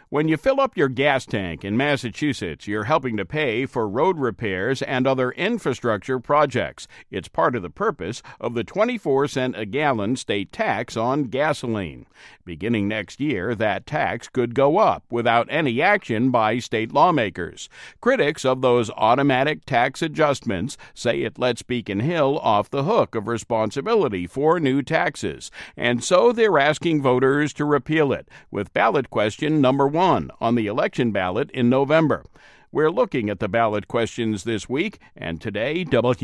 When you fill up your gas tank in Massachusetts, you're helping to pay for road repairs and other infrastructure projects. It's part of the purpose of the 24-cent a gallon state tax on gasoline. Beginning next year, that tax could go up without any action by state lawmakers. Critics of those automatic tax adjustments say it lets Beacon Hill off the hook of responsibility for new taxes, and so they're asking voters to repeal it, with ballot question number 1 on the election ballot in November. We're looking at the ballot questions this week, and today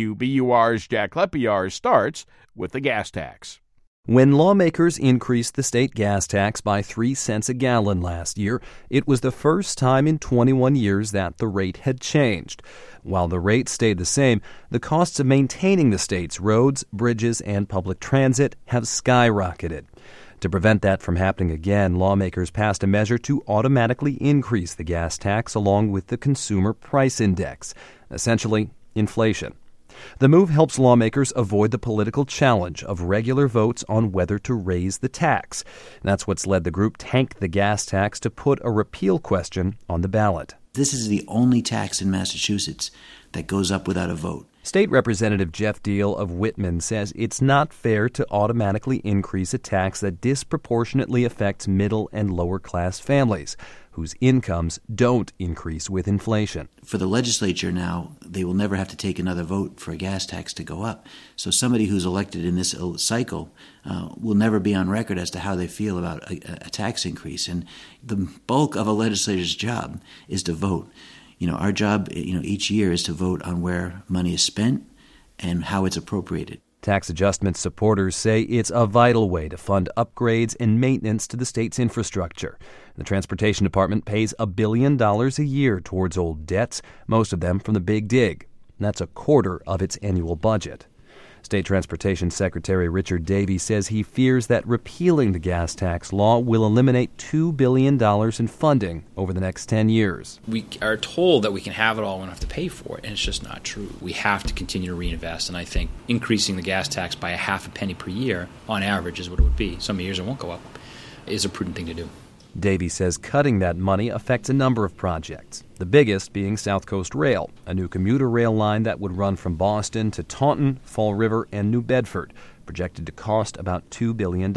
WBUR's Jack Lepiar starts with the gas tax. When lawmakers increased the state gas tax by 3 cents a gallon last year, it was the first time in 21 years that the rate had changed. While the rate stayed the same, the costs of maintaining the state's roads, bridges, and public transit have skyrocketed. To prevent that from happening again, lawmakers passed a measure to automatically increase the gas tax along with the Consumer Price Index, essentially inflation. The move helps lawmakers avoid the political challenge of regular votes on whether to raise the tax. That's what's led the group Tank the Gas Tax to put a repeal question on the ballot. This is the only tax in Massachusetts that goes up without a vote. State Representative Jeff Deal of Whitman says it's not fair to automatically increase a tax that disproportionately affects middle and lower class families whose incomes don't increase with inflation. For the legislature now, they will never have to take another vote for a gas tax to go up. So somebody who's elected in this cycle will never be on record as to how they feel about a tax increase. And the bulk of a legislator's job is to vote. Our job, each year is to vote on where money is spent and how it's appropriated. Tax adjustment supporters say it's a vital way to fund upgrades and maintenance to the state's infrastructure. The Transportation Department pays $1 billion a year towards old debts, most of them from the Big Dig. That's a quarter of its annual budget. State Transportation Secretary Richard Davey says he fears that repealing the gas tax law will eliminate $2 billion in funding over the next 10 years. We are told that we can have it all, we don't have to pay for it, and it's just not true. We have to continue to reinvest, and I think increasing the gas tax by a half a penny per year, on average, is what it would be. Some years it won't go up, is a prudent thing to do. Davey says cutting that money affects a number of projects, the biggest being South Coast Rail, a new commuter rail line that would run from Boston to Taunton, Fall River, and New Bedford, projected to cost about $2 billion.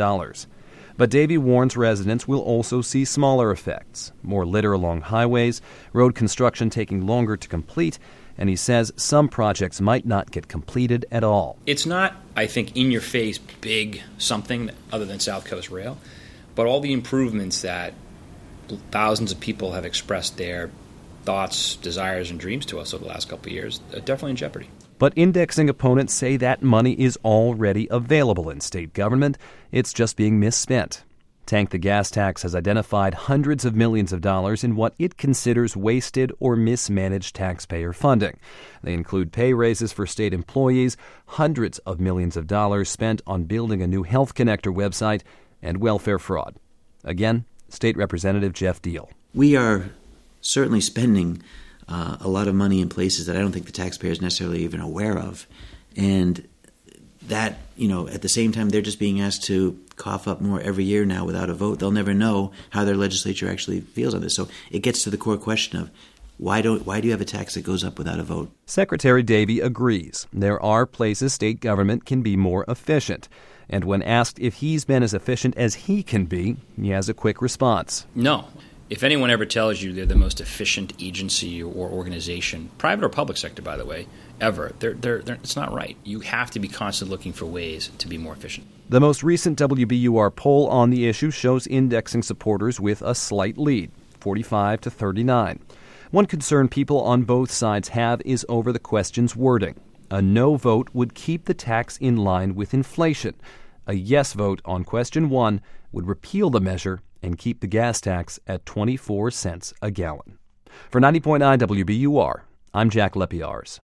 But Davey warns residents will also see smaller effects, more litter along highways, road construction taking longer to complete, and he says some projects might not get completed at all. It's not, I think, in-your-face big something other than South Coast Rail, but all the improvements that thousands of people have expressed their thoughts, desires, and dreams to us over the last couple of years are definitely in jeopardy. But indexing opponents say that money is already available in state government. It's just being misspent. Tank the Gas Tax has identified hundreds of millions of dollars in what it considers wasted or mismanaged taxpayer funding. They include pay raises for state employees, hundreds of millions of dollars spent on building a new Health Connector website, and welfare fraud. Again, State Representative Jeff Deal. We are certainly spending a lot of money in places that I don't think the taxpayer is necessarily even aware of. And that, at the same time, they're just being asked to cough up more every year now without a vote. They'll never know how their legislature actually feels on this. So it gets to the core question of why do you have a tax that goes up without a vote? Secretary Davey agrees. There are places state government can be more efficient. And when asked if he's been as efficient as he can be, he has a quick response. No. If anyone ever tells you they're the most efficient agency or organization, private or public sector, by the way, ever, it's not right. You have to be constantly looking for ways to be more efficient. The most recent WBUR poll on the issue shows indexing supporters with a slight lead, 45 to 39. One concern people on both sides have is over the question's wording. A no vote would keep the tax in line with inflation. A yes vote on question 1 would repeal the measure and keep the gas tax at 24 cents a gallon. For 90.9 WBUR, I'm Jack Lepiars.